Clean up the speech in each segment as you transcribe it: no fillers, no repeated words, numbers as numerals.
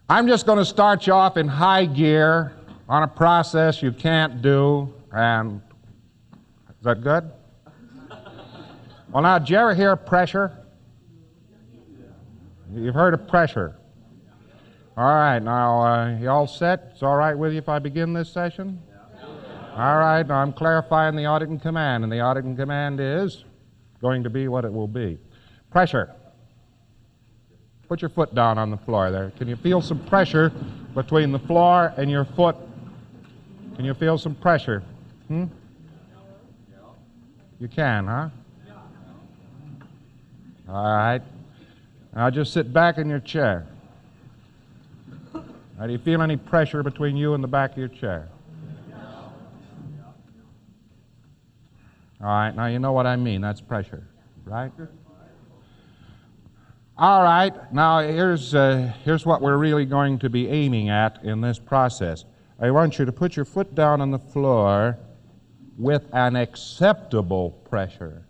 I'm just going to start you off in high gear on a process you can't do, and is that good? Well, now, did you ever hear of pressure? You've heard of pressure. All right, now, you all set? It's all right with you if I begin this session? All right, now I'm clarifying the audit and command, and the audit and command is going to be what it will be. Pressure. Put your foot down on the floor there. Can you feel some pressure between the floor and your foot? Can you feel some pressure? You can, huh? All right. Now just sit back in your chair. Now, do you feel any pressure between you and the back of your chair? All right, now you know what I mean. That's pressure, right? All right, now here's what we're really going to be aiming at in this process. I want you to put your foot down on the floor with an acceptable pressure.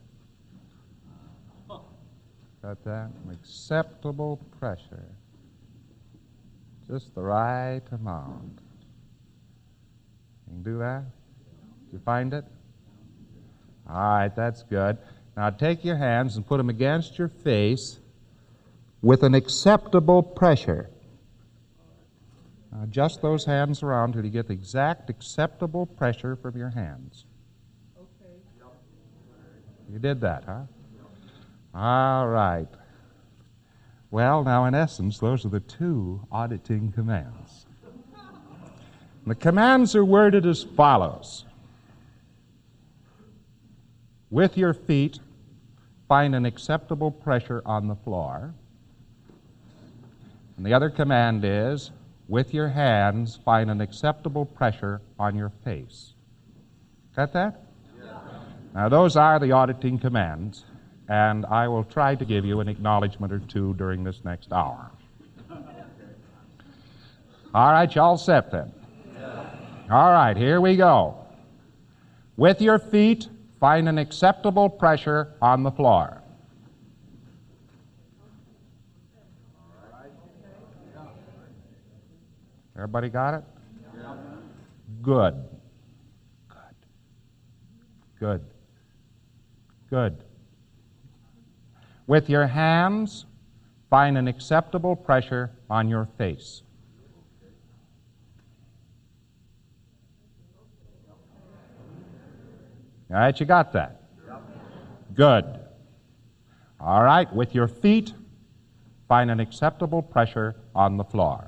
Got that? An acceptable pressure. Just the right amount. You can do that? Did you find it? All right, that's good. Now take your hands and put them against your face with an acceptable pressure. Now adjust those hands around till you get the exact acceptable pressure from your hands. Okay. You did that, huh? All right. Well, now in essence, those are the two auditing commands. The commands are worded as follows. With your feet, find an acceptable pressure on the floor. And the other command is, with your hands, find an acceptable pressure on your face. Got that? Yeah. Now, those are the auditing commands, and I will try to give you an acknowledgement or two during this next hour. All right, you all set then? Yeah. All right, here we go. With your feet, find an acceptable pressure on the floor. Everybody got it? Yeah. Good. Good. Good. Good. With your hands, find an acceptable pressure on your face. All right, you got that? Good. All right, with your feet, find an acceptable pressure on the floor.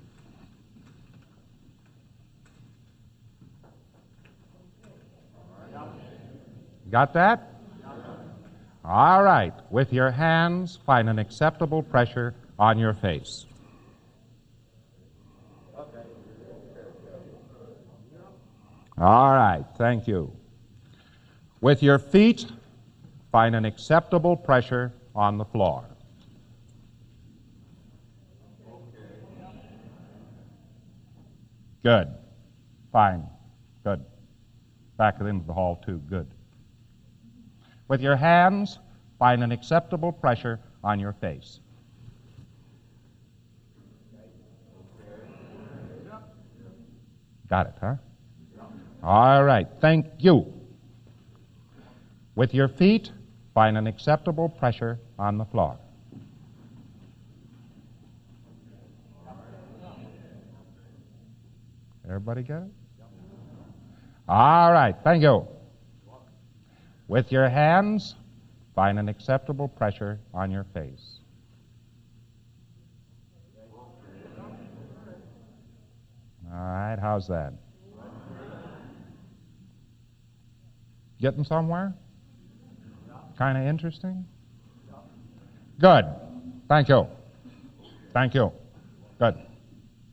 Got that? All right, with your hands, find an acceptable pressure on your face. All right, thank you. With your feet, find an acceptable pressure on the floor. Good. Fine. Good. Back it into the hall, too. Good. With your hands, find an acceptable pressure on your face. Got it, huh? All right, thank you. With your feet, find an acceptable pressure on the floor. Everybody get it? All right, thank you. With your hands, find an acceptable pressure on your face. All right, how's that? Getting somewhere? Kind of interesting? Good. Thank you. Thank you. Good.